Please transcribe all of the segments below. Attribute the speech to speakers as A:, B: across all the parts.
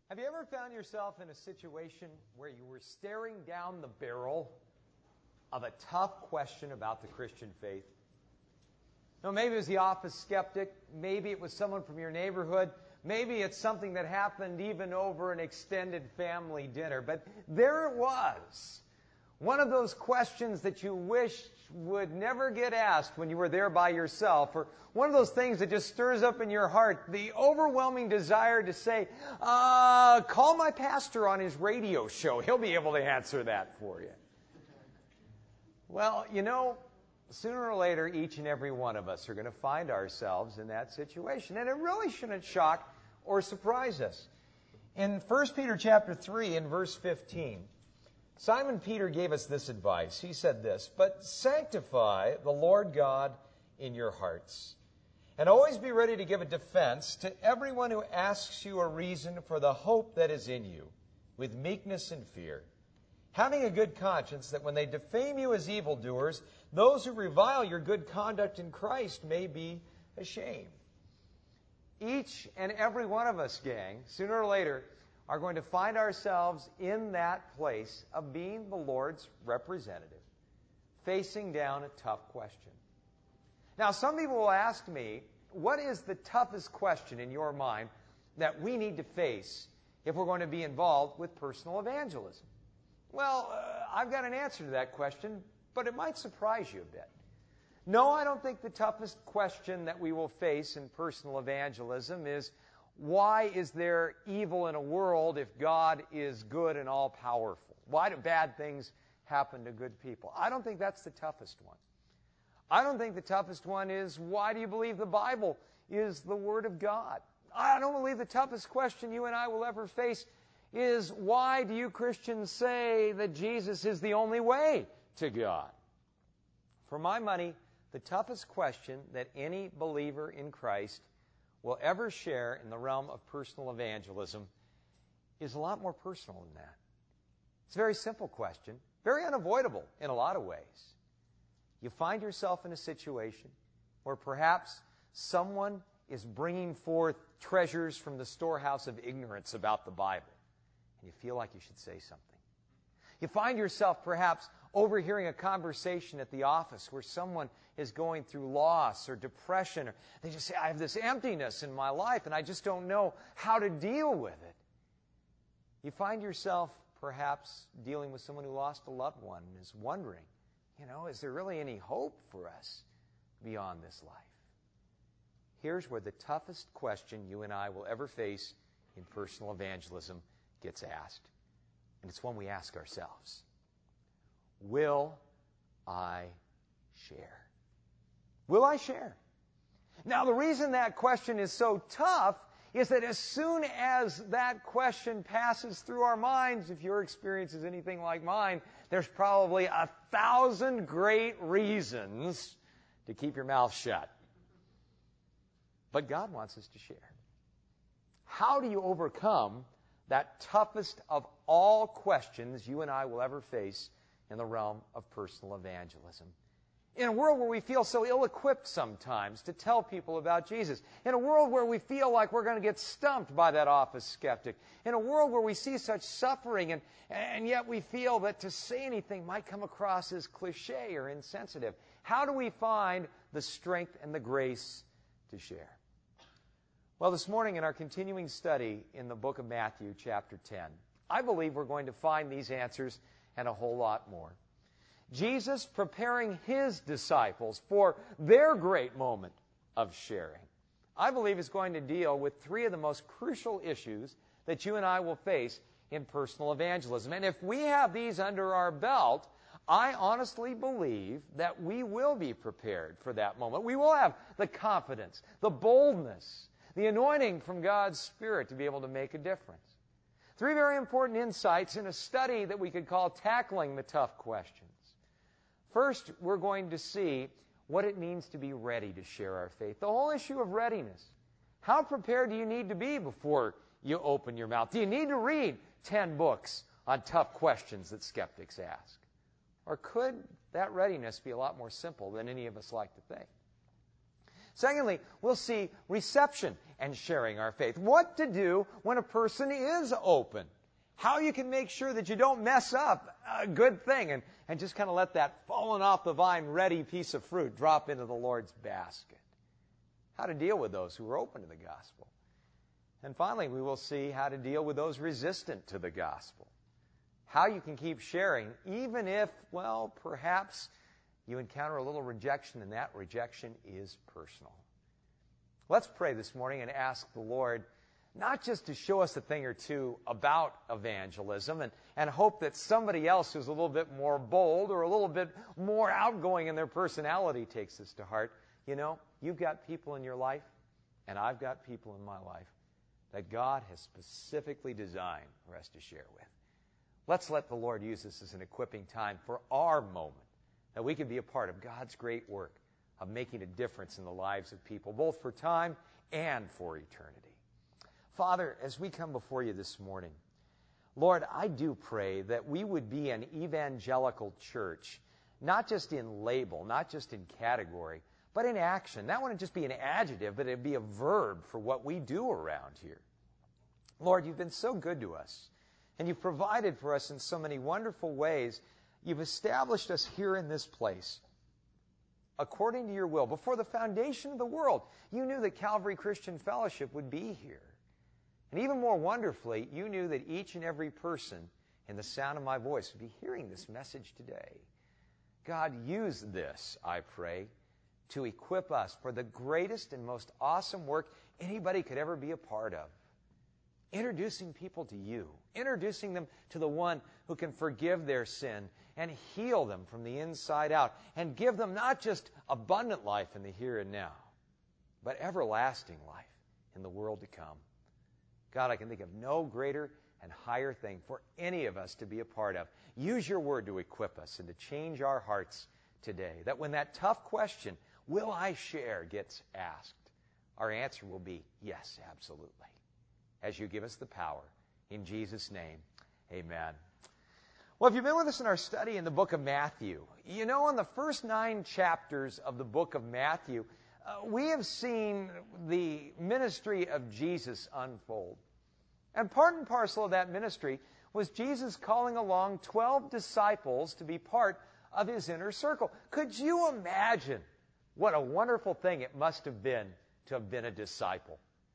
A: Have you ever found yourself in a situation where you were staring down the barrel of a tough question about the Christian faith? No, maybe it was the office skeptic. Maybe it was someone from your neighborhood. Maybe it's something that happened even over an extended family dinner. But there it was. One of those questions that you wished would never get asked when you were there by yourself, or one of those things that just stirs up in your heart the overwhelming desire to say, call my pastor on his radio show. He'll be able to answer that for you. Well, you know, sooner or later, each and every one of us are going to find ourselves in that situation. And it really shouldn't shock or surprise us. In 1 Peter chapter 3 and verse 15, Simon Peter gave us this advice. He said this, "But sanctify the Lord God in your hearts, and always be ready to give a defense to everyone who asks you a reason for the hope that is in you, with meekness and fear, having a good conscience, that when they defame you as evildoers, those who revile your good conduct in Christ may be ashamed." Each and every one of us, gang, sooner or later, are going to find ourselves in that place of being the Lord's representative, facing down a tough question. Now, some people will ask me, what is the toughest question in your mind that we need to face if we're going to be involved with personal evangelism? Well, I've got an answer to that question, but it might surprise you a bit. No, I don't think the toughest question that we will face in personal evangelism is, why is there evil in a world if God is good and all-powerful? Why do bad things happen to good people? I don't think that's the toughest one. I don't think the toughest one is, why do you believe the Bible is the Word of God? I don't believe the toughest question you and I will ever face is, why do you Christians say that Jesus is the only way to God? For my money, the toughest question that any believer in Christ will ever share in the realm of personal evangelism is a lot more personal than that. It's a very simple question, very unavoidable in a lot of ways. You find yourself in a situation where perhaps someone is bringing forth treasures from the storehouse of ignorance about the Bible, and you feel like you should say something. You find yourself perhaps overhearing a conversation at the office where someone is going through loss or depression, or they just say, I have this emptiness in my life and I just don't know how to deal with it. You find yourself perhaps dealing with someone who lost a loved one and is wondering, is there really any hope for us beyond this life? Here's where the toughest question you and I will ever face in personal evangelism gets asked. And it's one we ask ourselves. Will I share? Will I share? Now, the reason that question is so tough is that as soon as that question passes through our minds, if your experience is anything like mine, there's probably 1,000 great reasons to keep your mouth shut. But God wants us to share. How do you overcome that toughest of all questions you and I will ever face in the realm of personal evangelism? In a world where we feel so ill-equipped sometimes to tell people about Jesus. In a world where we feel like we're going to get stumped by that office skeptic. In a world where we see such suffering and yet we feel that to say anything might come across as cliche or insensitive. How do we find the strength and the grace to share? Well, this morning in our continuing study in the book of Matthew, chapter 10, I believe we're going to find these answers and a whole lot more. Jesus preparing His disciples for their great moment of sharing, I believe is going to deal with three of the most crucial issues that you and I will face in personal evangelism. And if we have these under our belt, I honestly believe that we will be prepared for that moment. We will have the confidence, the boldness, the anointing from God's Spirit to be able to make a difference. Three very important insights in a study that we could call Tackling the Tough Questions. First, we're going to see what it means to be ready to share our faith. The whole issue of readiness. How prepared do you need to be before you open your mouth? Do you need to read 10 books on tough questions that skeptics ask? Or could that readiness be a lot more simple than any of us like to think? Secondly, we'll see reception and sharing our faith. What to do when a person is open. How you can make sure that you don't mess up a good thing and just kind of let that fallen off the vine ready piece of fruit drop into the Lord's basket. How to deal with those who are open to the gospel. And finally, we will see how to deal with those resistant to the gospel. How you can keep sharing even if, well, perhaps you encounter a little rejection and that rejection is personal. Let's pray this morning and ask the Lord not just to show us a thing or two about evangelism and hope that somebody else who's a little bit more bold or a little bit more outgoing in their personality takes this to heart. You know, you've got people in your life, and I've got people in my life that God has specifically designed for us to share with. Let's let the Lord use this as an equipping time for our moment, that we can be a part of God's great work of making a difference in the lives of people, both for time and for eternity. Father, as we come before you this morning, Lord, I do pray that we would be an evangelical church, not just in label, not just in category, but in action. That wouldn't just be an adjective, but it'd be a verb for what we do around here. Lord, you've been so good to us, and you've provided for us in so many wonderful ways. You've established us here in this place according to your will. Before the foundation of the world, you knew that Calvary Christian Fellowship would be here. And even more wonderfully, you knew that each and every person in the sound of my voice would be hearing this message today. God, use this, I pray, to equip us for the greatest and most awesome work anybody could ever be a part of. Introducing people to you, introducing them to the one who can forgive their sin and heal them from the inside out and give them not just abundant life in the here and now, but everlasting life in the world to come. God, I can think of no greater and higher thing for any of us to be a part of. Use your word to equip us and to change our hearts today, that when that tough question, will I share, gets asked, our answer will be yes, absolutely, as you give us the power. In Jesus' name, amen. Well, if you've been with us in our study in the book of Matthew, you know in the first 9 chapters of the book of Matthew, we have seen the ministry of Jesus unfold. And part and parcel of that ministry was Jesus calling along 12 disciples to be part of his inner circle. Could you imagine what a wonderful thing it must have been to have been a disciple?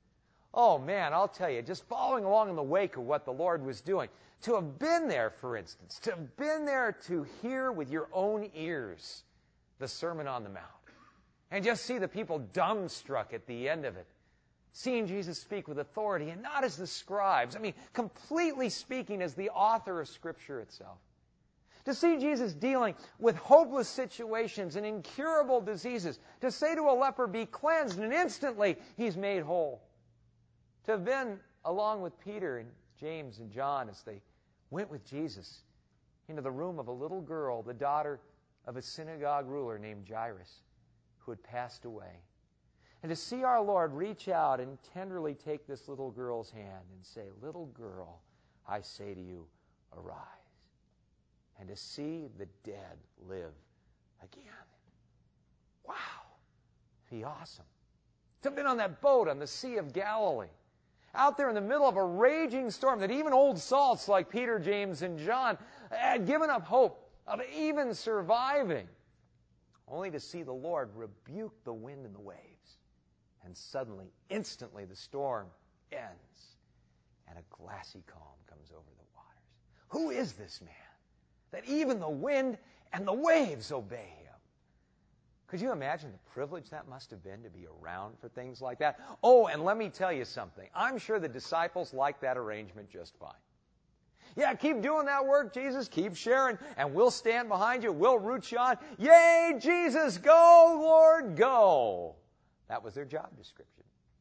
A: Oh man, I'll tell you, just following along in the wake of what the Lord was doing, to have been there, for instance, to have been there to hear with your own ears the Sermon on the Mount, and just see the people dumbstruck at the end of it, seeing Jesus speak with authority and not as the scribes. I mean, completely speaking as the author of Scripture itself. To see Jesus dealing with hopeless situations and incurable diseases. To say to a leper, be cleansed, and instantly he's made whole. To have been along with Peter and James and John as they went with Jesus into the room of a little girl, the daughter of a synagogue ruler named Jairus, who had passed away. And to see our Lord reach out and tenderly take this little girl's hand and say, little girl, I say to you, arise. And to see the dead live again. Wow. It'd be awesome. To have been on that boat on the Sea of Galilee, out there in the middle of a raging storm that even old salts like Peter, James, and John had given up hope of even surviving, only to see the Lord rebuke the wind and the waves. And suddenly, instantly, the storm ends, and a glassy calm comes over the waters. Who is this man that even the wind and the waves obey him? Could you imagine the privilege that must have been to be around for things like that? Oh, and let me tell you something. I'm sure the disciples liked that arrangement just fine. Yeah, keep doing that work, Jesus. Keep sharing, and we'll stand behind you. We'll root you on. Yay, Jesus, go, Lord, go. That was their job description.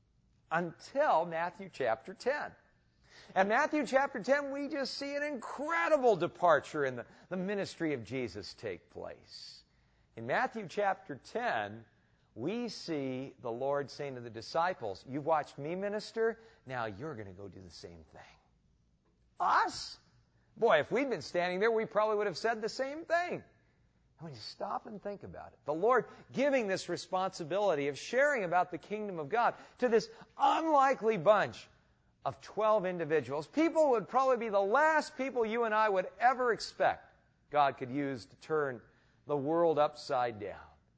A: Until Matthew chapter 10. And Matthew chapter 10, we just see an incredible departure in the ministry of Jesus take place. In Matthew chapter 10, we see the Lord saying to the disciples, you've watched me minister, now you're going to go do the same thing. Us? Boy, if we'd been standing there, we probably would have said the same thing. When you stop and think about it, the Lord giving this responsibility of sharing about the kingdom of God to this unlikely bunch of 12 individuals, people would probably be the last people you and I would ever expect God could use to turn the world upside down.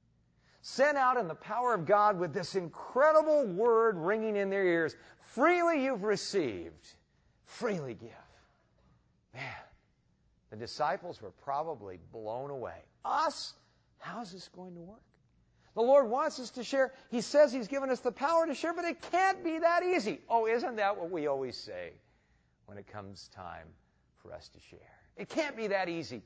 A: Sent out in the power of God with this incredible word ringing in their ears. Freely you've received, freely give. Man, the disciples were probably blown away. Us? How's this going to work? The Lord wants us to share. He says He's given us the power to share, but it can't be that easy. Oh, isn't that what we always say when it comes time for us to share? It can't be that easy.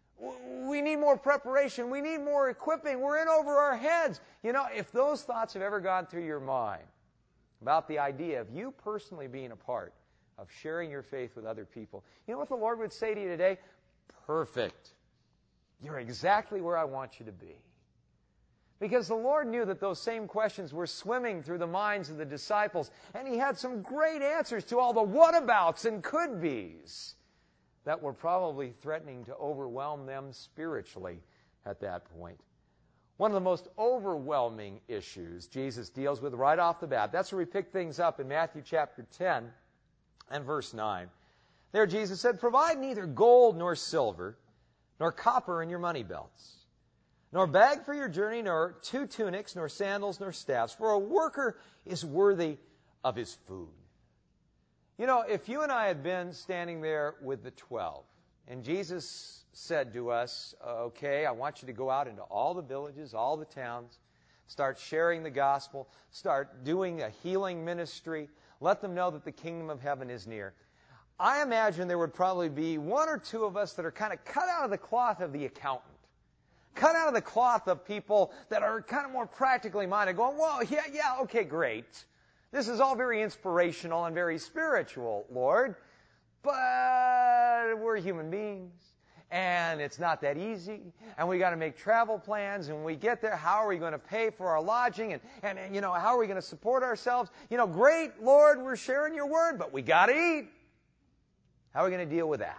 A: We need more preparation. We need more equipping. We're in over our heads. You know, if those thoughts have ever gone through your mind about the idea of you personally being a part of sharing your faith with other people, you know what the Lord would say to you today? Perfect. You're exactly where I want you to be. Because the Lord knew that those same questions were swimming through the minds of the disciples, and He had some great answers to all the whatabouts and could-bes that were probably threatening to overwhelm them spiritually at that point. One of the most overwhelming issues Jesus deals with right off the bat, that's where we pick things up in Matthew chapter 10 and verse 9. There Jesus said, "Provide neither gold nor silver, nor copper in your money belts, nor bag for your journey, nor 2 tunics, nor sandals, nor staffs, for a worker is worthy of his food." You know, if you and I had been standing there with the 12, and Jesus said to us, okay, I want you to go out into all the villages, all the towns, start sharing the gospel, start doing a healing ministry, let them know that the kingdom of heaven is near. I imagine there would probably be 1 or 2 of us that are kind of cut out of the cloth of the accountant. Cut out of the cloth of people that are kind of more practically minded, going, well, yeah, okay, great. This is all very inspirational and very spiritual, Lord, but we're human beings, and it's not that easy, and we got to make travel plans, and when we get there, how are we going to pay for our lodging, and you know, how are we going to support ourselves? You know, great, Lord, we're sharing your word, but we got to eat. How are we going to deal with that?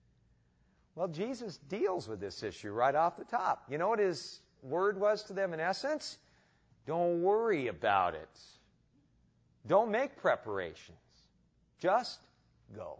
A: Well, Jesus deals with this issue right off the top. You know what His word was to them in essence? Don't worry about it. Don't make preparations. Just go.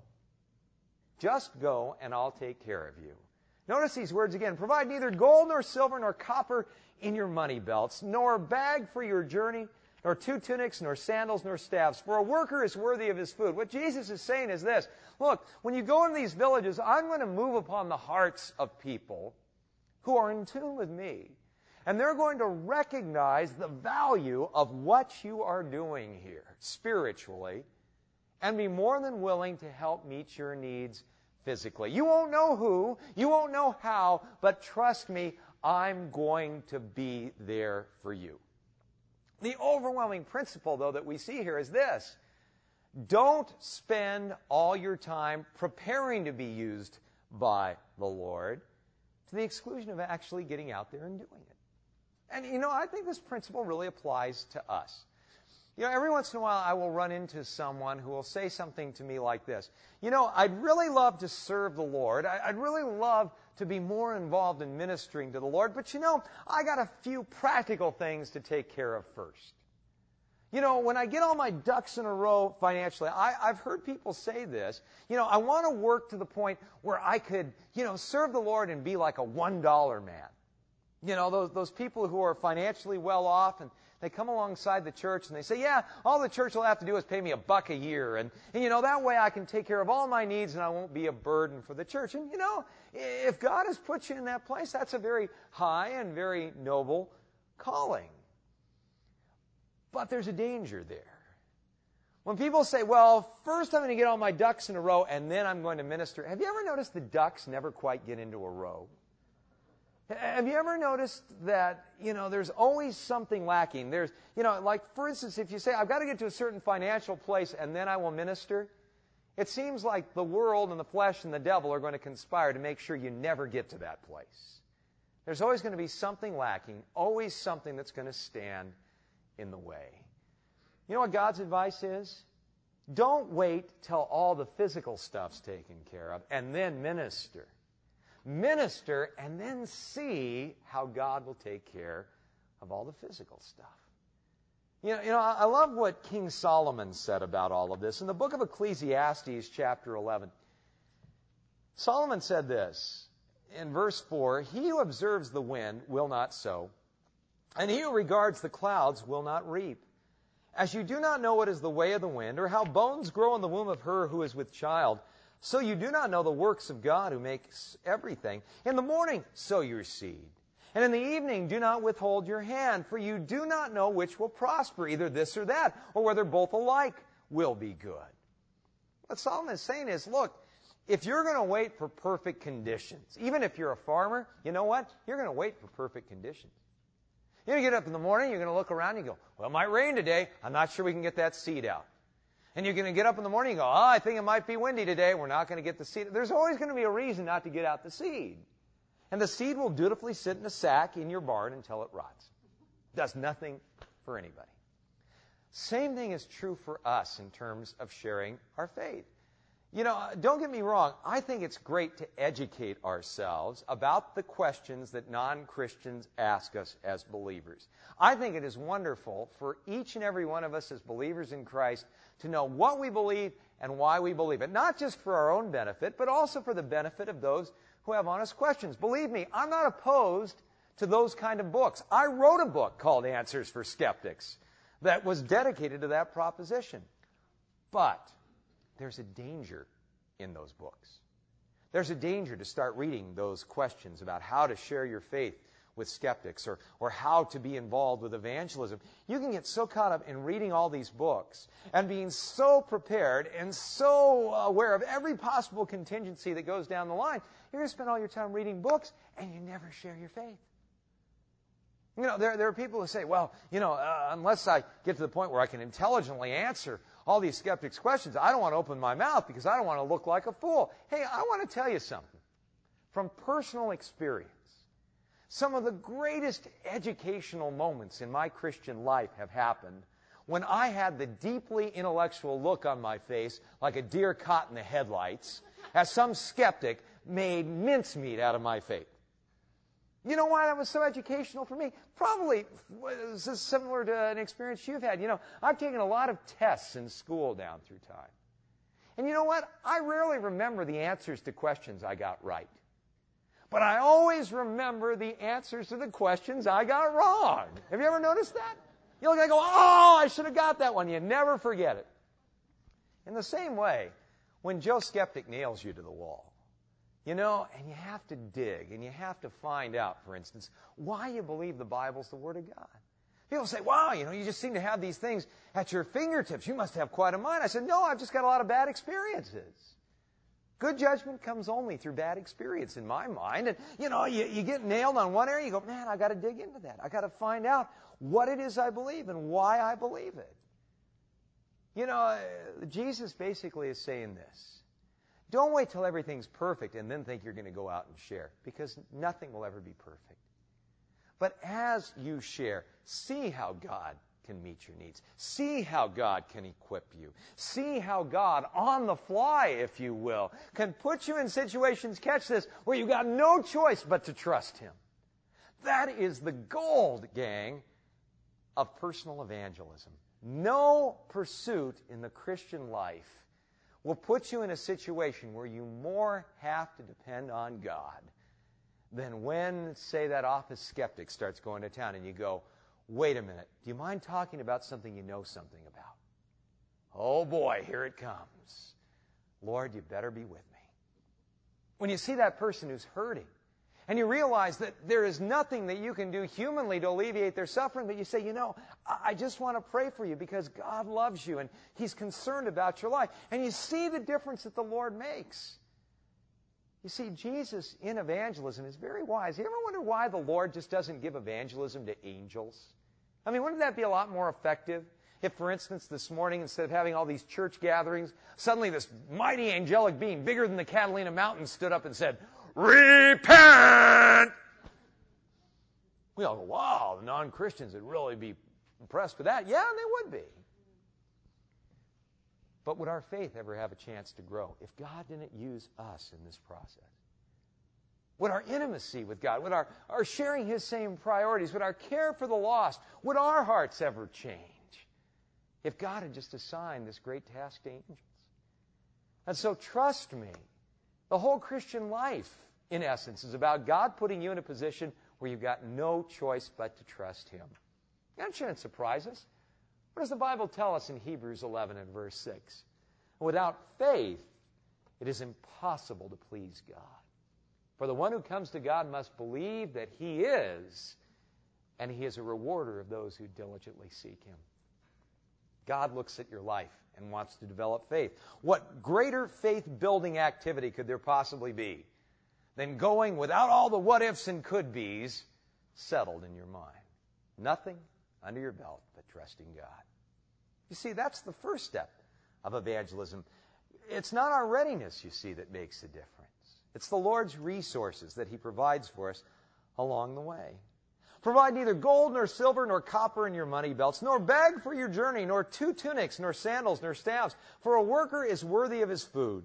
A: Just go, and I'll take care of you. Notice these words again. Provide neither gold nor silver nor copper in your money belts, nor a bag for your journey, nor 2 tunics, nor sandals, nor staffs, for a worker is worthy of his food. What Jesus is saying is this. Look, when you go into these villages, I'm going to move upon the hearts of people who are in tune with me. And they're going to recognize the value of what you are doing here spiritually and be more than willing to help meet your needs physically. You won't know who, you won't know how, but trust me, I'm going to be there for you. The overwhelming principle, though, that we see here is this. Don't spend all your time preparing to be used by the Lord to the exclusion of actually getting out there and doing it. And, you know, I think this principle really applies to us. You know, every once in a while I will run into someone who will say something to me like this. You know, I'd really love to serve the Lord. I'd really love to be more involved in ministering to the Lord. But, you know, I got a few practical things to take care of first. You know, when I get all my ducks in a row financially, I've heard people say this. You know, I want to work to the point where I could, you know, serve the Lord and be like a $1 man. You know, those people who are financially well off, and they come alongside the church and they say, yeah, all the church will have to do is pay me $1 a year. And, you know, that way I can take care of all my needs and I won't be a burden for the church. And, you know, if God has put you in that place, that's a very high and very noble calling. But there's a danger there. When people say, well, first I'm going to get all my ducks in a row and then I'm going to minister. Have you ever noticed the ducks never quite get into a row? Have you ever noticed that, you know, there's always something lacking? There's, you know, like, for instance, if you say, I've got to get to a certain financial place and then I will minister, it seems like the world and the flesh and the devil are going to conspire to make sure you never get to that place. There's always going to be something lacking, always something that's going to stand in the way. You know what God's advice is? Don't wait till all the physical stuff's taken care of and then minister. minister, and then see how God will take care of all the physical stuff. I love what King Solomon said about all of this. In the book of Ecclesiastes, chapter 11, Solomon said this in verse 4, "He who observes the wind will not sow, and he who regards the clouds will not reap. As you do not know what is the way of the wind, or how bones grow in the womb of her who is with child, so you do not know the works of God who makes everything. In the morning sow your seed, and in the evening do not withhold your hand, for you do not know which will prosper, either this or that, or whether both alike will be good." What Solomon is saying is, look, if you're going to wait for perfect conditions, even if you're a farmer, you know what? You're going to wait for perfect conditions. You're going to get up in the morning, you're going to look around and you go, well, it might rain today. I'm not sure we can get that seed out. And you're going to get up in the morning and go, I think it might be windy today. We're not going to get the seed. There's always going to be a reason not to get out the seed. And the seed will dutifully sit in a sack in your barn until it rots. Does nothing for anybody. Same thing is true for us in terms of sharing our faith. Don't get me wrong. I think it's great to educate ourselves about the questions that non-Christians ask us as believers. I think it is wonderful for each and every one of us as believers in Christ to know what we believe and why we believe it. Not just for our own benefit, but also for the benefit of those who have honest questions. Believe me, I'm not opposed to those kind of books. I wrote a book called Answers for Skeptics that was dedicated to that proposition. But there's a danger in those books. There's a danger to start reading those questions about how to share your faith with skeptics or how to be involved with evangelism. You can get so caught up in reading all these books and being so prepared and so aware of every possible contingency that goes down the line, you're going to spend all your time reading books and you never share your faith. There are people who say, well, unless I get to the point where I can intelligently answer all these skeptics' questions, I don't want to open my mouth because I don't want to look like a fool. Hey, I want to tell you something. From personal experience, some of the greatest educational moments in my Christian life have happened when I had the deeply intellectual look on my face, like a deer caught in the headlights, as some skeptic made mincemeat out of my faith. You know why that was so educational for me? Probably this is similar to an experience you've had. I've taken a lot of tests in school down through time. And you know what? I rarely remember the answers to questions I got right. But I always remember the answers to the questions I got wrong. Have you ever noticed that? You look and go, I should have got that one. You never forget it. In the same way, when Joe Skeptic nails you to the wall, and you have to dig, and you have to find out, for instance, why you believe the Bible's the Word of God. People say, wow, you just seem to have these things at your fingertips. You must have quite a mind. I said, no, I've just got a lot of bad experiences. Good judgment comes only through bad experience in my mind. And, you get nailed on one area, you go, man, I've got to dig into that. I've got to find out what it is I believe and why I believe it. Jesus basically is saying this. Don't wait till everything's perfect and then think you're going to go out and share, because nothing will ever be perfect. But as you share, see how God can meet your needs. See how God can equip you. See how God, on the fly, if you will, can put you in situations, catch this, where you've got no choice but to trust Him. That is the gold, gang, of personal evangelism. No pursuit in the Christian life will put you in a situation where you more have to depend on God than when, say, that office skeptic starts going to town and you go, wait a minute, do you mind talking about something you know something about? Oh boy, here it comes. Lord, you better be with me. When you see that person who's hurting, and you realize that there is nothing that you can do humanly to alleviate their suffering, but you say, I just want to pray for you because God loves you and He's concerned about your life. And you see the difference that the Lord makes. You see, Jesus in evangelism is very wise. You ever wonder why the Lord just doesn't give evangelism to angels? I mean, wouldn't that be a lot more effective? If, for instance, this morning, instead of having all these church gatherings, suddenly this mighty angelic being bigger than the Catalina Mountains stood up and said, repent! We all go, wow, the non-Christians would really be impressed with that. Yeah, they would be. But would our faith ever have a chance to grow if God didn't use us in this process? Would our intimacy with God, would our sharing His same priorities, would our care for the lost, would our hearts ever change if God had just assigned this great task to angels? And so trust me, the whole Christian life, in essence, is about God putting you in a position where you've got no choice but to trust Him. That shouldn't surprise us. What does the Bible tell us in Hebrews 11 and verse 6? Without faith, it is impossible to please God. For the one who comes to God must believe that He is, and He is a rewarder of those who diligently seek Him. God looks at your life and wants to develop faith. What greater faith-building activity could there possibly be than going without all the what-ifs and could-bes settled in your mind? Nothing under your belt but trusting God. You see, that's the first step of evangelism. It's not our readiness, you see, that makes the difference. It's the Lord's resources that He provides for us along the way. Provide neither gold nor silver nor copper in your money belts, nor bag for your journey, nor 2 tunics, nor sandals, nor staffs, for a worker is worthy of his food.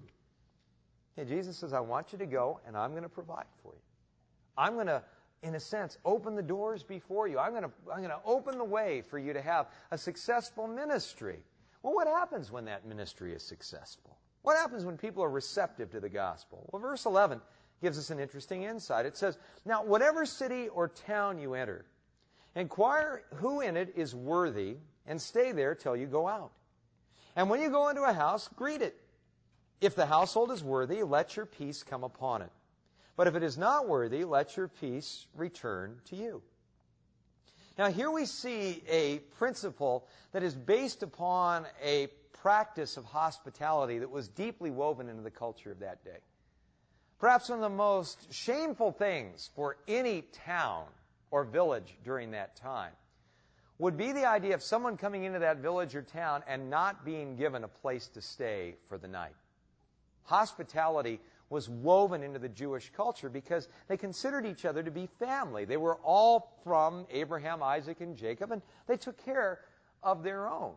A: And Jesus says, I want you to go, and I'm going to provide for you. I'm going to, in a sense, open the doors before you. I'm going to open the way for you to have a successful ministry. Well, what happens when that ministry is successful? What happens when people are receptive to the gospel? Well, verse 11 gives us an interesting insight. It says, now, whatever city or town you enter, inquire who in it is worthy, and stay there till you go out. And when you go into a house, greet it. If the household is worthy, let your peace come upon it. But if it is not worthy, let your peace return to you. Now, here we see a principle that is based upon a practice of hospitality that was deeply woven into the culture of that day. Perhaps one of the most shameful things for any town or village during that time would be the idea of someone coming into that village or town and not being given a place to stay for the night. Hospitality was woven into the Jewish culture because they considered each other to be family. They were all from Abraham, Isaac, and Jacob, and they took care of their own.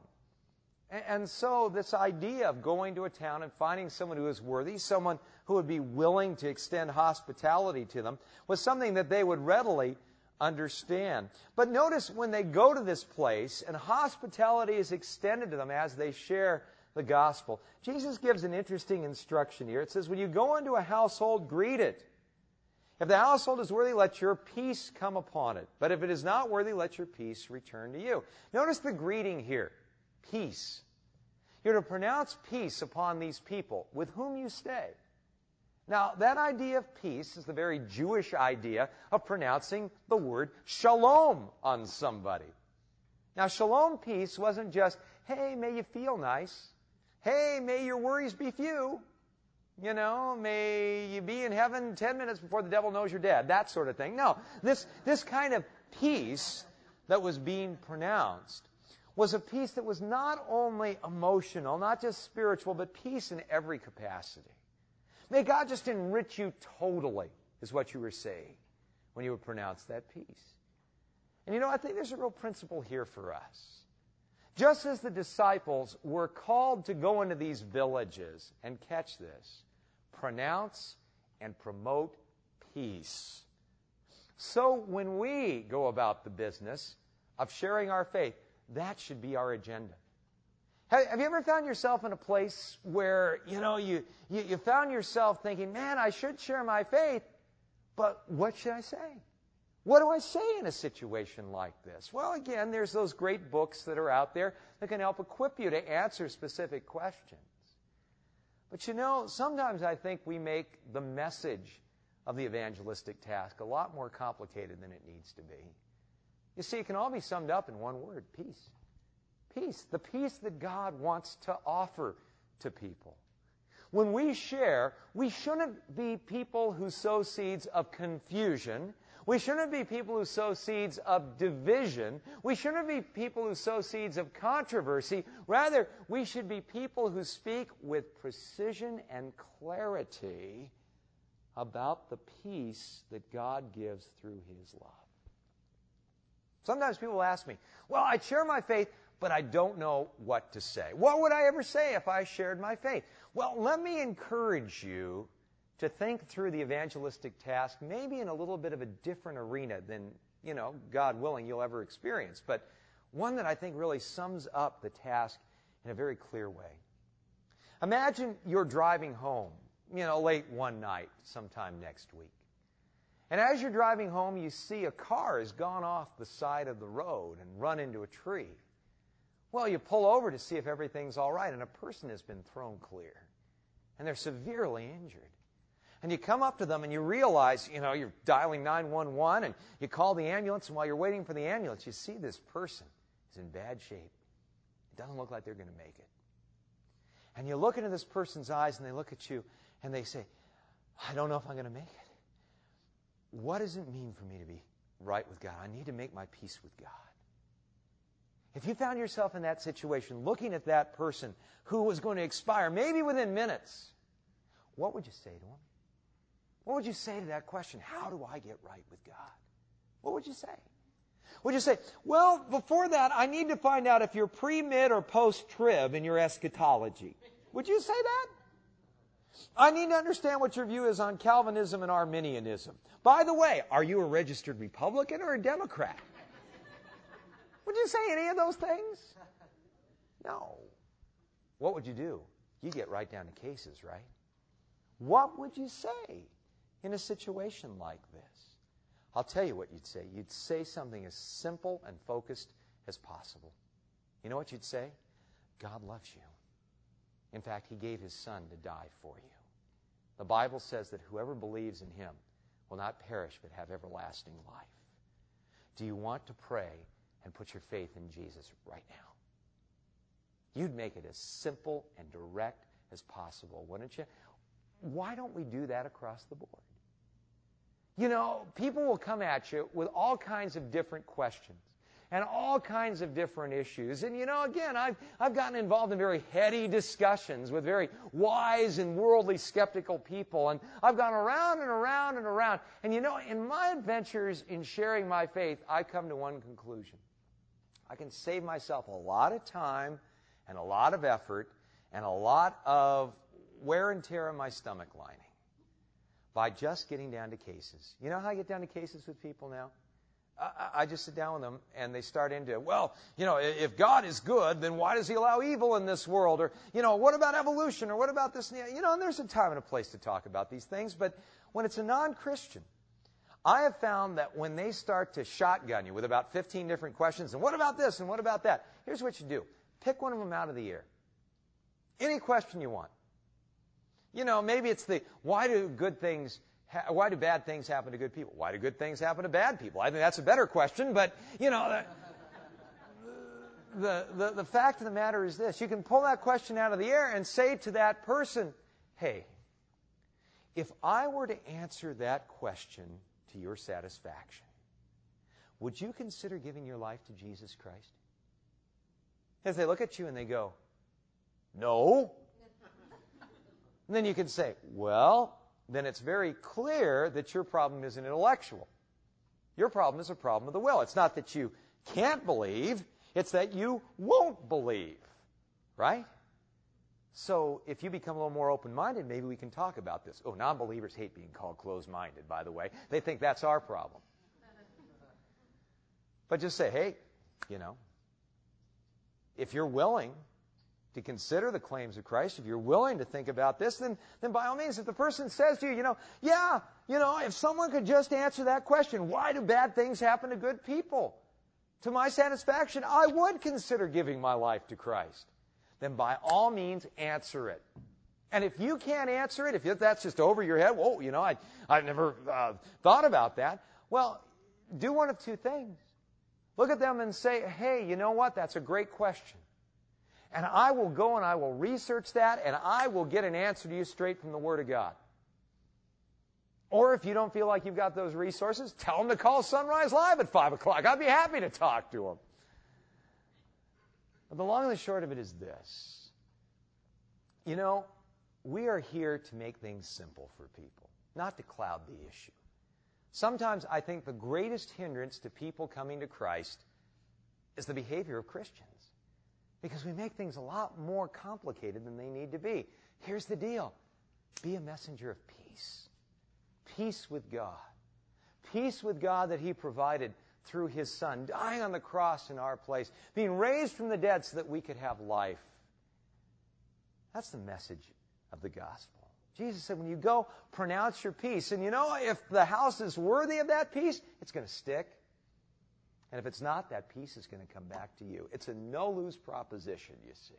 A: And so this idea of going to a town and finding someone who is worthy, someone who would be willing to extend hospitality to them, was something that they would readily understand. But notice when they go to this place and hospitality is extended to them as they share the gospel, Jesus gives an interesting instruction here. It says, when you go into a household, greet it. If the household is worthy, let your peace come upon it. But if it is not worthy, let your peace return to you. Notice the greeting here. Peace. You're to pronounce peace upon these people with whom you stay. Now, that idea of peace is the very Jewish idea of pronouncing the word shalom on somebody. Now, shalom peace wasn't just, hey, may you feel nice. Hey, may your worries be few. You know, may you be in heaven 10 minutes before the devil knows you're dead. That sort of thing. No, this kind of peace that was being pronounced was a peace that was not only emotional, not just spiritual, but peace in every capacity. May God just enrich you totally, is what you were saying when you would pronounce that peace. And you know, I think there's a real principle here for us. Just as the disciples were called to go into these villages, and catch this, pronounce and promote peace. So when we go about the business of sharing our faith, that should be our agenda. Have you ever found yourself in a place where, you know, you found yourself thinking, man, I should share my faith, but what should I say? What do I say in a situation like this? Well, again, there's those great books that are out there that can help equip you to answer specific questions. But you know, sometimes I think we make the message of the evangelistic task a lot more complicated than it needs to be. You see, it can all be summed up in one word, peace. Peace, the peace that God wants to offer to people. When we share, we shouldn't be people who sow seeds of confusion. We shouldn't be people who sow seeds of division. We shouldn't be people who sow seeds of controversy. Rather, we should be people who speak with precision and clarity about the peace that God gives through His love. Sometimes people ask me, well, I share my faith, but I don't know what to say. What would I ever say if I shared my faith? Well, let me encourage you to think through the evangelistic task, maybe in a little bit of a different arena than, God willing, you'll ever experience, but one that I think really sums up the task in a very clear way. Imagine you're driving home, late one night, sometime next week. And as you're driving home, you see a car has gone off the side of the road and run into a tree. Well, you pull over to see if everything's all right, and a person has been thrown clear, and they're severely injured. And you come up to them and you realize, you're dialing 911, and you call the ambulance, and while you're waiting for the ambulance, you see this person is in bad shape. It doesn't look like they're going to make it. And you look into this person's eyes, and they look at you, and they say, I don't know if I'm going to make it. What does it mean for me to be right with God? I need to make my peace with God. If you found yourself in that situation, looking at that person who was going to expire, maybe within minutes, what would you say to him? What would you say to that question? How do I get right with God? What would you say? Would you say, well, before that, I need to find out if you're pre, mid, or post-trib in your eschatology? Would you say that? I need to understand what your view is on Calvinism and Arminianism. By the way, are you a registered Republican or a Democrat? Would you say any of those things? No. What would you do? You get right down to cases, right? What would you say in a situation like this? I'll tell you what you'd say. You'd say something as simple and focused as possible. You know what you'd say? God loves you. In fact, He gave His Son to die for you. The Bible says that whoever believes in Him will not perish but have everlasting life. Do you want to pray and put your faith in Jesus right now? You'd make it as simple and direct as possible, wouldn't you? Why don't we do that across the board? People will come at you with all kinds of different questions and all kinds of different issues. And, again, I've gotten involved in very heady discussions with very wise and worldly skeptical people. And I've gone around and around and around. And, in my adventures in sharing my faith, I come to one conclusion. I can save myself a lot of time and a lot of effort and a lot of wear and tear in my stomach lining by just getting down to cases. You know how I get down to cases with people now? I just sit down with them, and they start into, well, if God is good, then why does He allow evil in this world? Or, what about evolution? Or what about this? And there's a time and a place to talk about these things. But when it's a non-Christian, I have found that when they start to shotgun you with about 15 different questions, and what about this, and what about that? Here's what you do. Pick one of them out of the air. Any question you want. Maybe it's why do bad things happen to good people? Why do good things happen to bad people? I think that's a better question, but, the fact of the matter is this. You can pull that question out of the air and say to that person, hey, if I were to answer that question to your satisfaction, would you consider giving your life to Jesus Christ? As they look at you and they go, no. And then you can say, well, then it's very clear that your problem isn't intellectual. Your problem is a problem of the will. It's not that you can't believe, it's that you won't believe. Right? So if you become a little more open-minded, maybe we can talk about this. Oh, non-believers hate being called closed-minded, by the way. They think that's our problem. But just say, hey, if you're willing to consider the claims of Christ, if you're willing to think about this, then by all means, if the person says to you, if someone could just answer that question, why do bad things happen to good people? To my satisfaction, I would consider giving my life to Christ. Then by all means, answer it. And if you can't answer it, if that's just over your head, whoa, I've never thought about that. Well, do one of two things. Look at them and say, hey, you know what? That's a great question. And I will go and I will research that, and I will get an answer to you straight from the Word of God. Or if you don't feel like you've got those resources, tell them to call Sunrise Live at 5 o'clock. I'd be happy to talk to them. But the long and the short of it is this. We are here to make things simple for people, not to cloud the issue. Sometimes I think the greatest hindrance to people coming to Christ is the behavior of Christians. Because we make things a lot more complicated than they need to be. Here's the deal. Be a messenger of peace. Peace with God. Peace with God that He provided through His Son, dying on the cross in our place, being raised from the dead so that we could have life. That's the message of the gospel. Jesus said, when you go, pronounce your peace. And you know, if the house is worthy of that peace, it's going to stick. And if it's not, that peace is going to come back to you. It's a no-lose proposition, you see.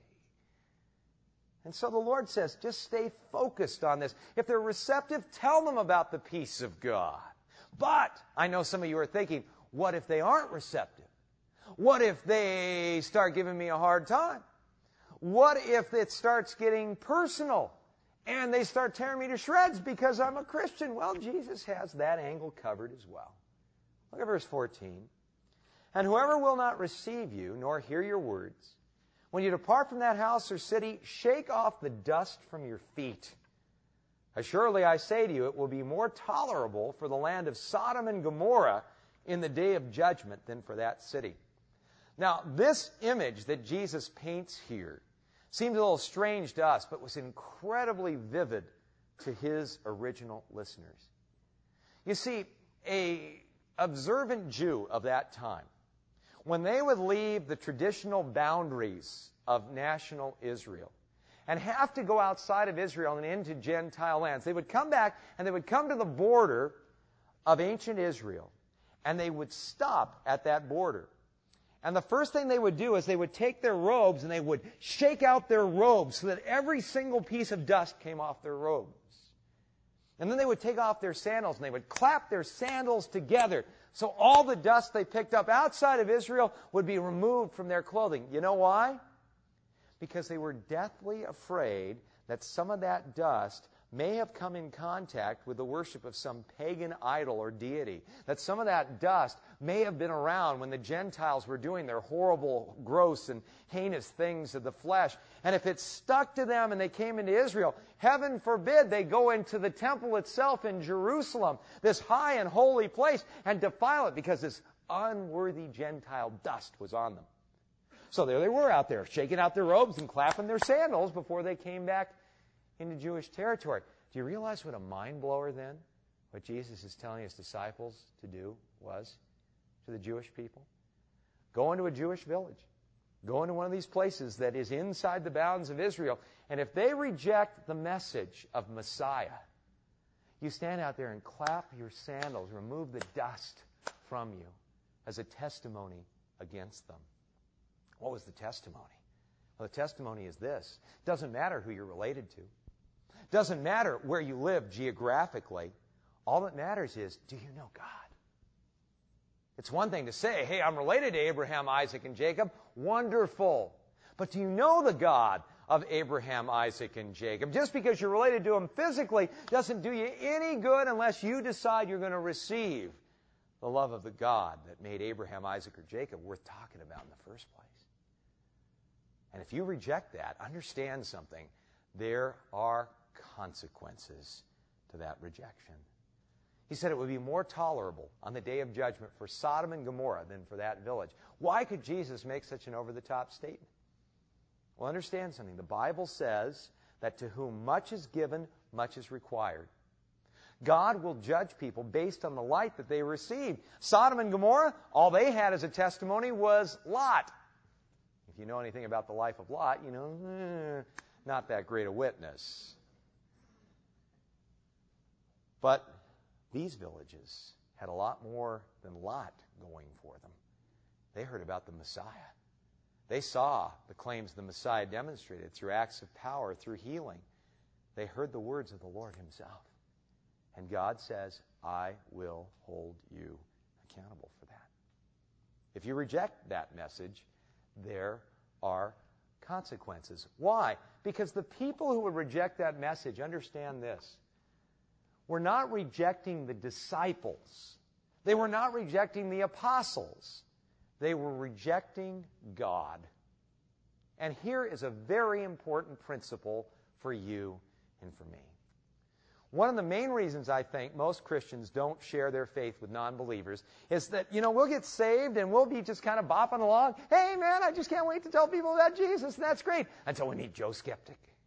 A: And so the Lord says, just stay focused on this. If they're receptive, tell them about the peace of God. But I know some of you are thinking, what if they aren't receptive? What if they start giving me a hard time? What if it starts getting personal and they start tearing me to shreds because I'm a Christian? Well, Jesus has that angle covered as well. Look at verse 14. And whoever will not receive you nor hear your words, when you depart from that house or city, shake off the dust from your feet. Assuredly, I say to you, it will be more tolerable for the land of Sodom and Gomorrah in the day of judgment than for that city. Now, this image that Jesus paints here seems a little strange to us, but was incredibly vivid to His original listeners. You see, an observant Jew of that time, when they would leave the traditional boundaries of national Israel and have to go outside of Israel and into Gentile lands, they would come back and they would come to the border of ancient Israel, and they would stop at that border. And the first thing they would do is they would take their robes and they would shake out their robes so that every single piece of dust came off their robes. And then they would take off their sandals and they would clap their sandals together so all the dust they picked up outside of Israel would be removed from their clothing. You know why? Because they were deathly afraid that some of that dust may have come in contact with the worship of some pagan idol or deity. That some of that dust may have been around when the Gentiles were doing their horrible, gross, and heinous things of the flesh. And if it stuck to them and they came into Israel, heaven forbid they go into the temple itself in Jerusalem, this high and holy place, and defile it because this unworthy Gentile dust was on them. So there they were out there, shaking out their robes and clapping their sandals before they came back into Jewish territory. Do you realize what a mind blower then, what Jesus is telling His disciples to do was to the Jewish people? Go into a Jewish village. Go into one of these places that is inside the bounds of Israel. And if they reject the message of Messiah, you stand out there and clap your sandals, remove the dust from you as a testimony against them. What was the testimony? Well, the testimony is this. It doesn't matter who you're related to. It doesn't matter where you live geographically. All that matters is, do you know God? It's one thing to say, hey, I'm related to Abraham, Isaac, and Jacob. Wonderful. But do you know the God of Abraham, Isaac, and Jacob? Just because you're related to him physically doesn't do you any good unless you decide you're going to receive the love of the God that made Abraham, Isaac, or Jacob worth talking about in the first place. And if you reject that, understand something. There are consequences to that rejection. He said it would be more tolerable on the day of judgment for Sodom and Gomorrah than for that village. Why could Jesus make such an over-the-top statement? Well, understand something. The Bible says that to whom much is given, much is required. God will judge people based on the light that they received. Sodom and Gomorrah, all they had as a testimony was Lot. If you know anything about the life of Lot, you know, not that great a witness. But these villages had a lot more than Lot going for them. They heard about the Messiah. They saw the claims the Messiah demonstrated through acts of power, through healing. They heard the words of the Lord Himself. And God says, I will hold you accountable for that. If you reject that message, there are consequences. Why? Because the people who would reject that message, understand this. We're not rejecting the disciples. They were not rejecting the apostles. They were rejecting God. And here is a very important principle for you and for me. One of the main reasons I think most Christians don't share their faith with non-believers is that, we'll get saved and we'll be just kind of bopping along. Hey, man, I just can't wait to tell people about Jesus, and that's great. Until we meet Joe Skeptic.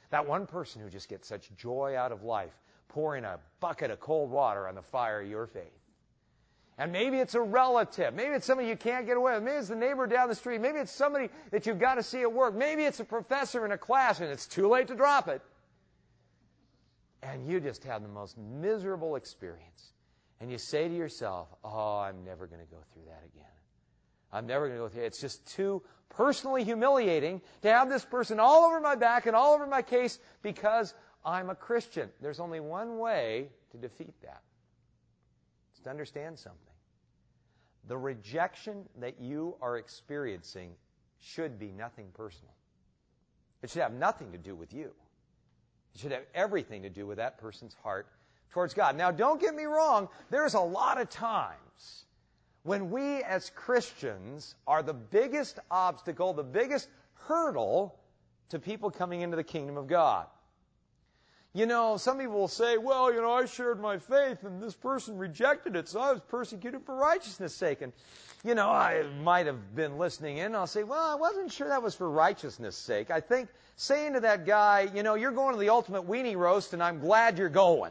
A: That one person who just gets such joy out of life, pouring a bucket of cold water on the fire of your faith. And maybe it's a relative. Maybe it's somebody you can't get away with. Maybe it's the neighbor down the street. Maybe it's somebody that you've got to see at work. Maybe it's a professor in a class and it's too late to drop it. And you just have the most miserable experience. And you say to yourself, oh, I'm never going to go through that again. I'm never going to go through it. It's just too personally humiliating to have this person all over my back and all over my case because I'm a Christian. There's only one way to defeat that. It's to understand something. The rejection that you are experiencing should be nothing personal. It should have nothing to do with you. It should have everything to do with that person's heart towards God. Now, don't get me wrong. There's a lot of times when we as Christians are the biggest obstacle, the biggest hurdle to people coming into the kingdom of God. You know, some people will say, well, you know, I shared my faith and this person rejected it, so I was persecuted for righteousness' sake. And, you know, I might have been listening in. I'll say, well, I wasn't sure that was for righteousness' sake. I think saying to that guy, you know, you're going to the ultimate weenie roast and I'm glad you're going.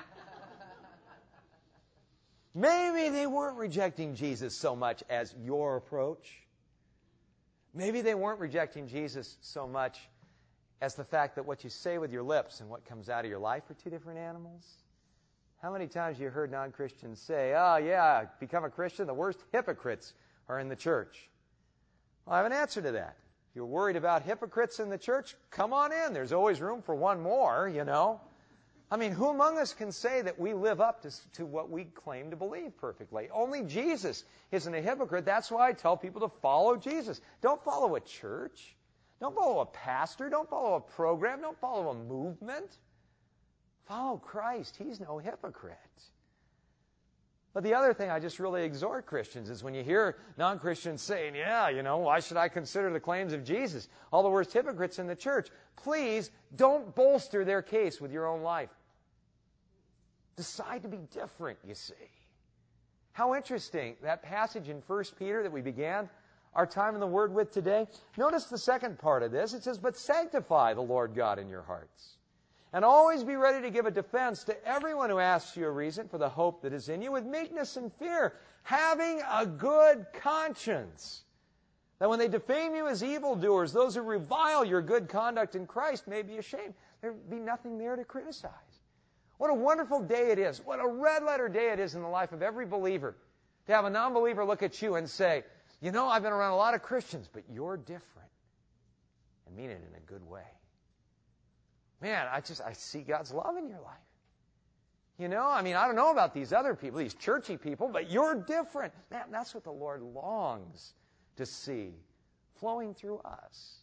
A: Maybe they weren't rejecting Jesus so much as your approach. Maybe they weren't rejecting Jesus so much as the fact that what you say with your lips and what comes out of your life are two different animals. How many times have you heard non-Christians say, oh yeah, become a Christian, the worst hypocrites are in the church? Well, I have an answer to that. If you're worried about hypocrites in the church, come on in. There's always room for one more, you know. I mean, who among us can say that we live up to what we claim to believe perfectly? Only Jesus isn't a hypocrite. That's why I tell people to follow Jesus. Don't follow a church. Don't follow a pastor. Don't follow a program. Don't follow a movement. Follow Christ. He's no hypocrite. But the other thing I just really exhort Christians is when you hear non-Christians saying, yeah, you know, why should I consider the claims of Jesus? All the worst hypocrites in the church. Please don't bolster their case with your own life. Decide to be different, you see. How interesting, that passage in 1 Peter that we began our time in the Word with today. Notice the second part of this. It says, but sanctify the Lord God in your hearts. And always be ready to give a defense to everyone who asks you a reason for the hope that is in you with meekness and fear, having a good conscience. That when they defame you as evildoers, those who revile your good conduct in Christ may be ashamed. There be nothing there to criticize. What a wonderful day it is. What a red letter day it is in the life of every believer. To have a non-believer look at you and say, you know, I've been around a lot of Christians, but you're different. And mean it in a good way. Man, I see God's love in your life. You know, I mean, I don't know about these other people, these churchy people, but you're different. Man, that's what the Lord longs to see flowing through us.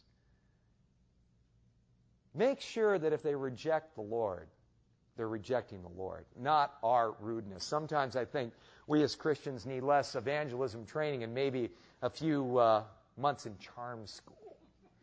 A: Make sure that if they reject the Lord, they're rejecting the Lord, not our rudeness. Sometimes I think we as Christians need less evangelism training and maybe a few months in charm school.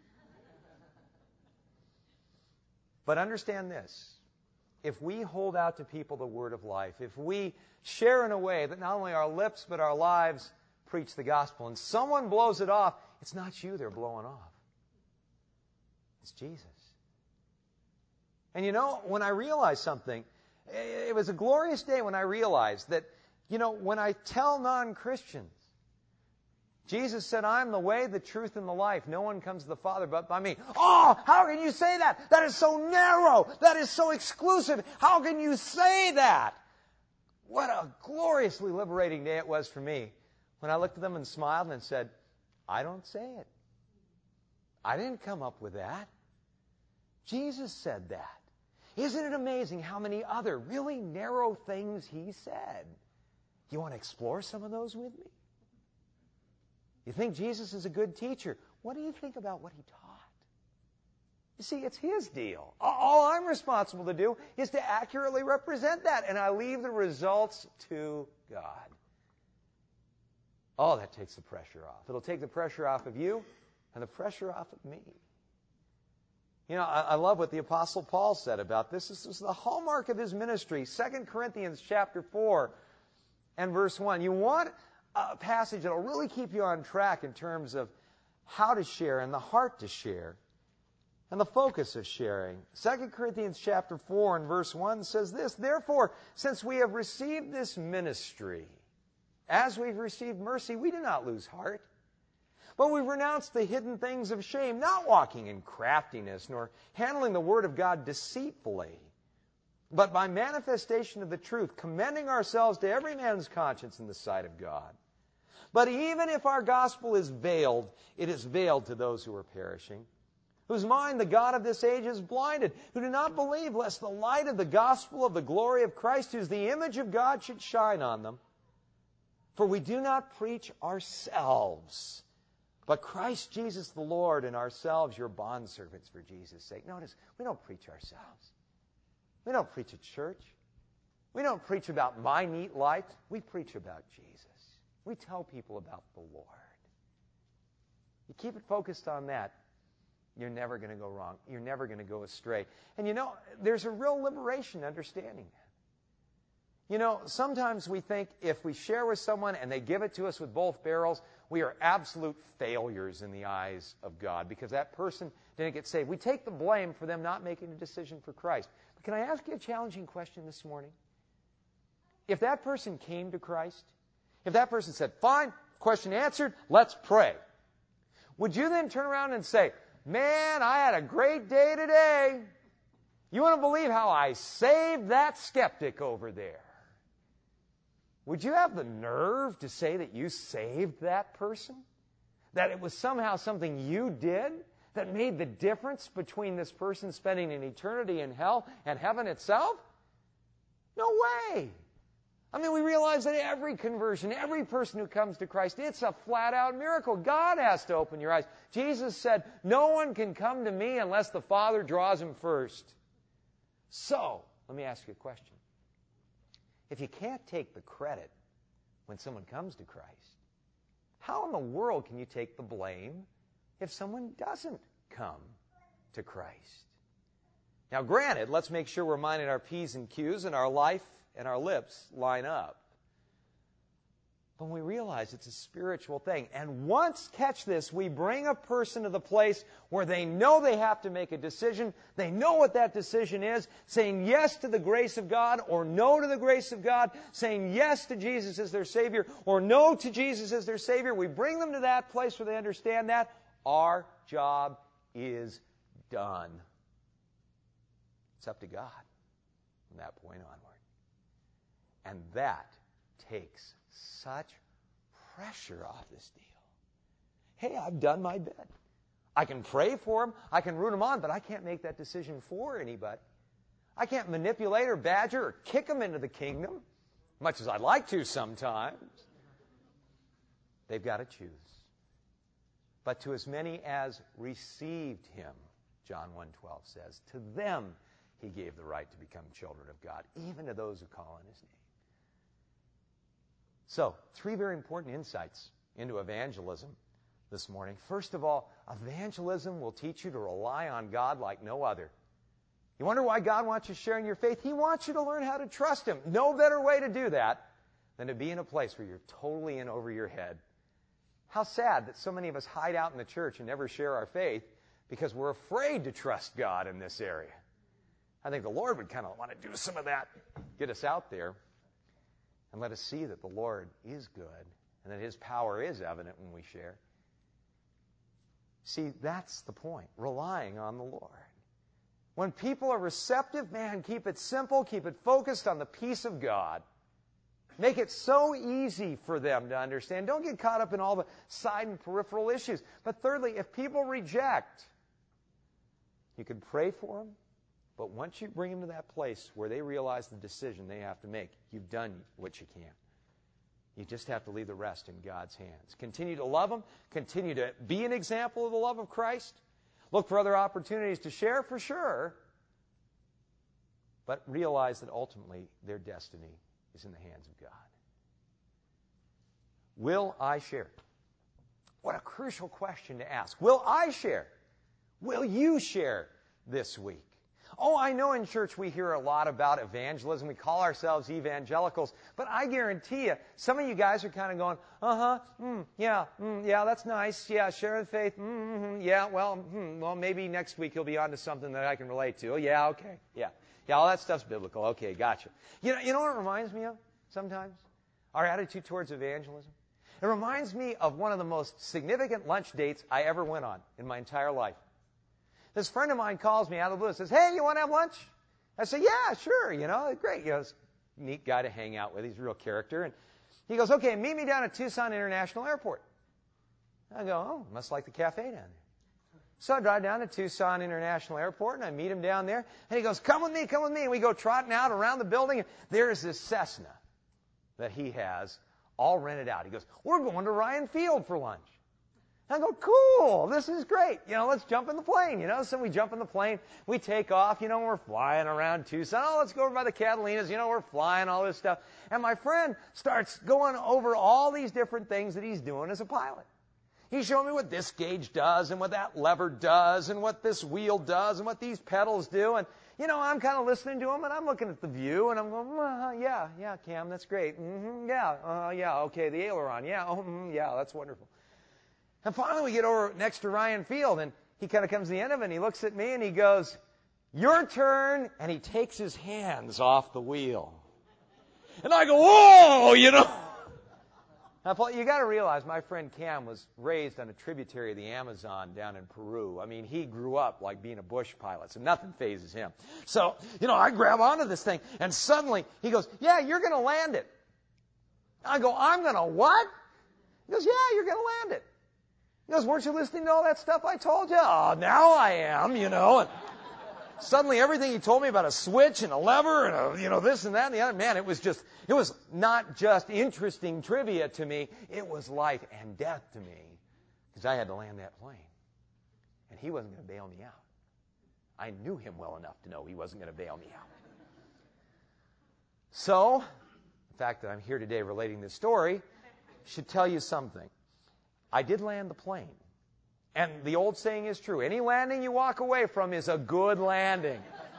A: But understand this. If we hold out to people the word of life, if we share in a way that not only our lips but our lives preach the gospel, and someone blows it off, it's not you they're blowing off. It's Jesus. And you know, when I realized something, it was a glorious day when I realized that, you know, when I tell non-Christians, Jesus said, I'm the way, the truth, and the life. No one comes to the Father but by me. Oh, how can you say that? That is so narrow. That is so exclusive. How can you say that? What a gloriously liberating day it was for me when I looked at them and smiled and said, I don't say it. I didn't come up with that. Jesus said that. Isn't it amazing how many other really narrow things He said? You want to explore some of those with me? You think Jesus is a good teacher. What do you think about what He taught? You see, it's His deal. All I'm responsible to do is to accurately represent that, and I leave the results to God. Oh, that takes the pressure off. It'll take the pressure off of you and the pressure off of me. You know, I love what the Apostle Paul said about this. This is the hallmark of his ministry. 2 Corinthians chapter 4 and verse 1. You want a passage that will really keep you on track in terms of how to share and the heart to share. and the focus of sharing. 2 Corinthians chapter 4 and verse 1 says this, "Therefore, since we have received this ministry, as we've received mercy, we do not lose heart. But we renounce the hidden things of shame, not walking in craftiness, nor handling the word of God deceitfully, but by manifestation of the truth, commending ourselves to every man's conscience in the sight of God. But even if our gospel is veiled, it is veiled to those who are perishing, whose mind the God of this age is blinded, who do not believe, lest the light of the gospel of the glory of Christ, who is the image of God, should shine on them. For we do not preach ourselves, but Christ Jesus the Lord, and ourselves your bondservants for Jesus' sake." Notice, we don't preach ourselves. We don't preach at church. We don't preach about my neat life. We preach about Jesus. We tell people about the Lord. You keep it focused on that, you're never going to go wrong. You're never going to go astray. And you know, there's a real liberation understanding that. You know, sometimes we think if we share with someone and they give it to us with both barrels, we are absolute failures in the eyes of God because that person didn't get saved. We take the blame for them not making a decision for Christ. But can I ask you a challenging question this morning? If that person came to Christ, if that person said, "Fine, question answered, let's pray," would you then turn around and say, "Man, I had a great day today. You want to believe how I saved that skeptic over there?" Would you have the nerve to say that you saved that person? That it was somehow something you did that made the difference between this person spending an eternity in hell and heaven itself? No way. I mean, we realize that every conversion, every person who comes to Christ, it's a flat-out miracle. God has to open your eyes. Jesus said, "No one can come to me unless the Father draws him first." So, let me ask you a question. If you can't take the credit when someone comes to Christ, how in the world can you take the blame if someone doesn't come to Christ? Now, granted, let's make sure we're minding our P's and Q's and our life and our lips line up. But we realize it's a spiritual thing. And once, catch this, we bring a person to the place where they know they have to make a decision. They know what that decision is. Saying yes to the grace of God or no to the grace of God. Saying yes to Jesus as their Savior or no to Jesus as their Savior. We bring them to that place where they understand that our job is done. It's up to God from that point onward. And that takes such pressure off this deal. Hey, I've done my bit. I can pray for him. I can root him on, but I can't make that decision for anybody. I can't manipulate or badger or kick them into the kingdom, much as I'd like to sometimes. They've got to choose. But to as many as received him, John 1:12 says, to them he gave the right to become children of God, even to those who call on his name. So, 3 very important insights into evangelism this morning. First of all, evangelism will teach you to rely on God like no other. You wonder why God wants you sharing your faith? He wants you to learn how to trust him. No better way to do that than to be in a place where you're totally in over your head. How sad that so many of us hide out in the church and never share our faith because we're afraid to trust God in this area. I think the Lord would kind of want to do some of that, get us out there, and let us see that the Lord is good and that his power is evident when we share. See, that's the point, relying on the Lord. When people are receptive, man, keep it simple, keep it focused on the peace of God. Make it so easy for them to understand. Don't get caught up in all the side and peripheral issues. But thirdly, if people reject, you can pray for them, but once you bring them to that place where they realize the decision they have to make, you've done what you can. You just have to leave the rest in God's hands. Continue to love them. Continue to be an example of the love of Christ. Look for other opportunities to share, for sure. But realize that ultimately their destiny is in the hands of God. Will I share? What a crucial question to ask. Will I share? Will you share this week? Oh, I know in church we hear a lot about evangelism. We call ourselves evangelicals. But I guarantee you, some of you guys are kind of going, yeah, that's nice. Yeah, sharing faith. Yeah, well, maybe next week you'll be on to something that I can relate to. Oh, yeah, okay. Yeah, all that stuff's biblical. Okay, gotcha. You know what it reminds me of sometimes? Our attitude towards evangelism. It reminds me of one of the most significant lunch dates I ever went on in my entire life. This friend of mine calls me out of the blue and says, hey, you want to have lunch? I say, yeah, sure, great. He's a neat guy to hang out with. He's a real character. And he goes, okay, meet me down at Tucson International Airport. I go, oh, must like the cafe down there. So I drive down to Tucson International Airport, and I meet him down there. And he goes, come with me. And we go trotting out around the building. And there's this Cessna that he has all rented out. He goes, we're going to Ryan Field for lunch. I go, cool, this is great. Let's jump in the plane. So we jump in the plane. We take off. We're flying around Tucson. Oh, let's go over by the Catalinas. We're flying, all this stuff. And my friend starts going over all these different things that he's doing as a pilot. He's showing me what this gauge does and what that lever does and what this wheel does and what these pedals do. And, I'm kind of listening to him and I'm looking at the view and I'm going, yeah, Cam, that's great. Yeah, okay, the aileron. Yeah, yeah, that's wonderful. And finally we get over next to Ryan Field, and he kind of comes to the end of it, and he looks at me, and he goes, your turn, and he takes his hands off the wheel. And I go, whoa, Now, you got to realize my friend Cam was raised on a tributary of the Amazon down in Peru. I mean, he grew up like being a bush pilot, so nothing phases him. So, I grab onto this thing, and suddenly he goes, yeah, you're going to land it. I go, I'm going to what? He goes, yeah, you're going to land it. He goes, weren't you listening to all that stuff I told you? Oh, now I am, And suddenly everything he told me about a switch and a lever and this and that and the other, man, it was not just interesting trivia to me. It was life and death to me because I had to land that plane. And he wasn't going to bail me out. I knew him well enough to know he wasn't going to bail me out. So, the fact that I'm here today relating this story should tell you something. I did land the plane. And the old saying is true. Any landing you walk away from is a good landing.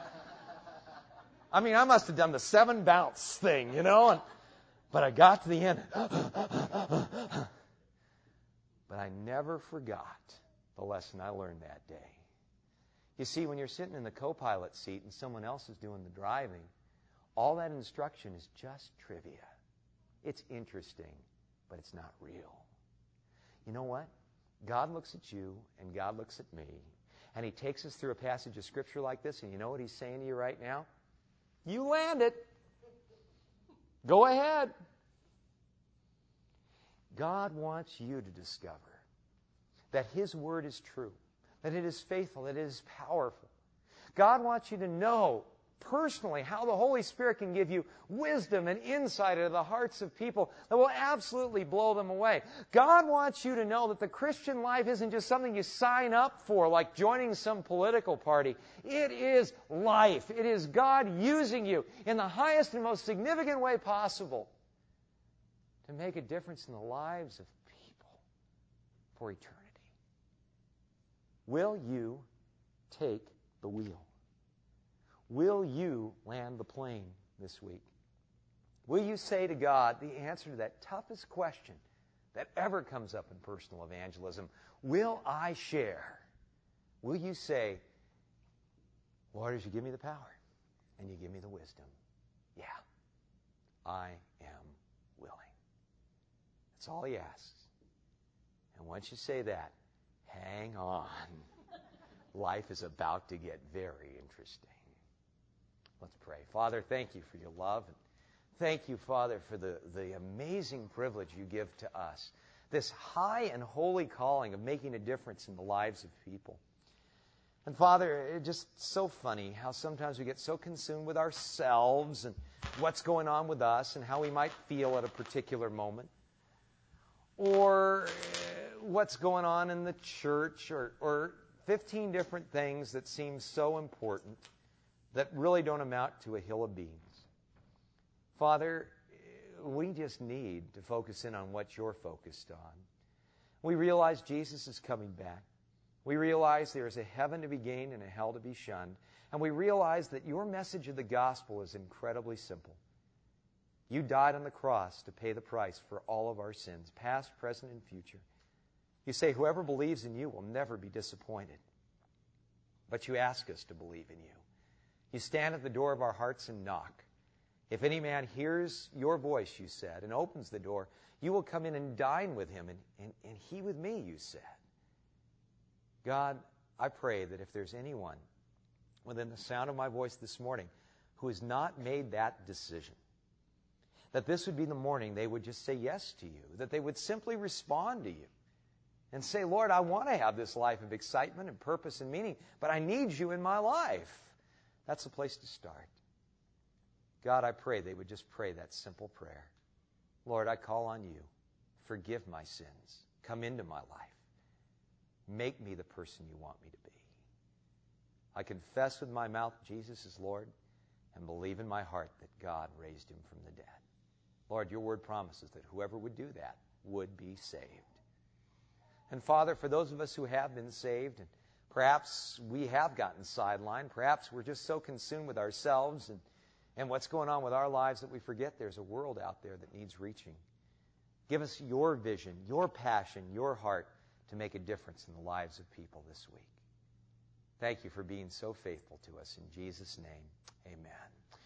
A: I mean, I must have done the 7 bounce thing, but I got to the end. But I never forgot the lesson I learned that day. You see, when you're sitting in the co-pilot seat and someone else is doing the driving, all that instruction is just trivia. It's interesting, but it's not real. You know what? God looks at you and God looks at me, and He takes us through a passage of Scripture like this, and you know what He's saying to you right now? You land it. Go ahead. God wants you to discover that His Word is true, that it is faithful, that it is powerful. God wants you to know personally how the Holy Spirit can give you wisdom and insight into the hearts of people that will absolutely blow them away. God wants you to know that the Christian life isn't just something you sign up for, like joining some political party. It is life. It is God using you in the highest and most significant way possible to make a difference in the lives of people for eternity. Will you take the wheel? Will you land the plane this week? Will you say to God the answer to that toughest question that ever comes up in personal evangelism? Will I share? Will you say, Lord, as you give me the power and you give me the wisdom, yeah, I am willing. That's all He asks. And once you say that, hang on. Life is about to get very interesting. Let's pray. Father, thank You for Your love. Thank You, Father, for the amazing privilege You give to us. This high and holy calling of making a difference in the lives of people. And Father, it's just so funny how sometimes we get so consumed with ourselves and what's going on with us and how we might feel at a particular moment. Or what's going on in the church or 15 different things that seem so important that really don't amount to a hill of beans. Father, we just need to focus in on what You're focused on. We realize Jesus is coming back. We realize there is a heaven to be gained and a hell to be shunned. And we realize that your message of the gospel is incredibly simple. You died on the cross to pay the price for all of our sins, past, present, and future. You say whoever believes in you will never be disappointed. But you ask us to believe in you. You stand at the door of our hearts and knock. If any man hears your voice, you said, and opens the door, you will come in and dine with him, and he with me, you said. God, I pray that if there's anyone within the sound of my voice this morning who has not made that decision, that this would be the morning they would just say yes to you, that they would simply respond to you and say, Lord, I want to have this life of excitement and purpose and meaning, but I need you in my life. That's the place to start. God, I pray they would just pray that simple prayer. Lord, I call on you. Forgive my sins. Come into my life. Make me the person you want me to be. I confess with my mouth Jesus is Lord and believe in my heart that God raised him from the dead. Lord, your word promises that whoever would do that would be saved. And Father, for those of us who have been saved, and perhaps we have gotten sidelined, perhaps we're just so consumed with ourselves and what's going on with our lives that we forget there's a world out there that needs reaching. Give us your vision, your passion, your heart to make a difference in the lives of people this week. Thank you for being so faithful to us. In Jesus' name, amen.